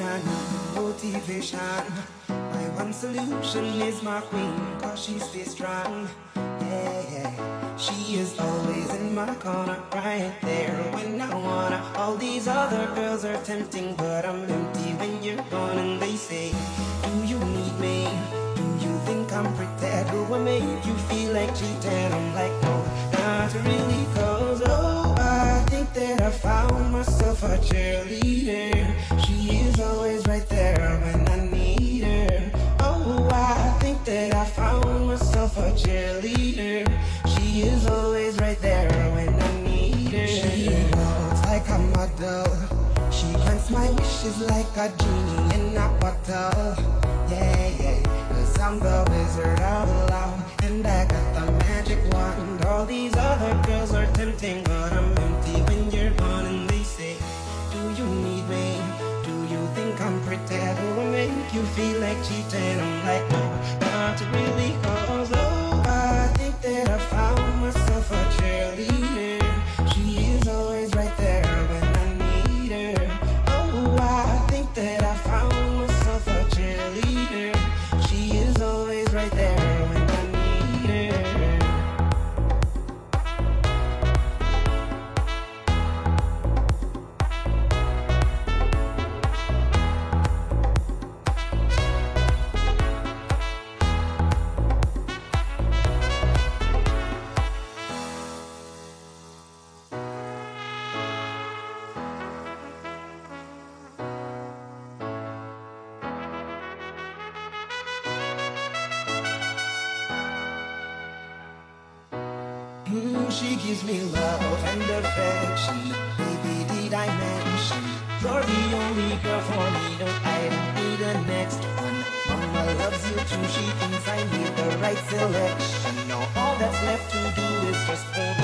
I need motivation. My one solution is my queen, cause she stays strong. Yeah, yeah. She is always in my corner, right there when I wanna. All these other girls are tempting, but I'm empty when you're gone. And they say, do you need me? Do you think I'm pretend? Do I make you feel like cheating? I'm like, no, not really, cause oh, I think that I found myself a cheerleader. She is always right there when I need her. Oh, I think that I found myself a cheerleader. She is always right there when I need her. She looks like a model. She grants my wishes like a genie in a bottle. Yeah, yeah, cause I'm the wizard of love, and I got the magic wand. All these other girls are tempting, but I'm empty when you're gone. And they say, do you need me? Do you think I'm pretty? Do I make you feel like cheating? I'm like, no, not really, cause oh, I think that I found myself a cheerleader. She is always right there when I need her. Oh, I think that I found myself a cheerleader. She is always right there when I need her. She gives me love and affection. Baby, did I mention you're the only girl for me? No, I don't need the next one. Mama loves you too. She thinks I made the right selection. Now all that's left to do is just hold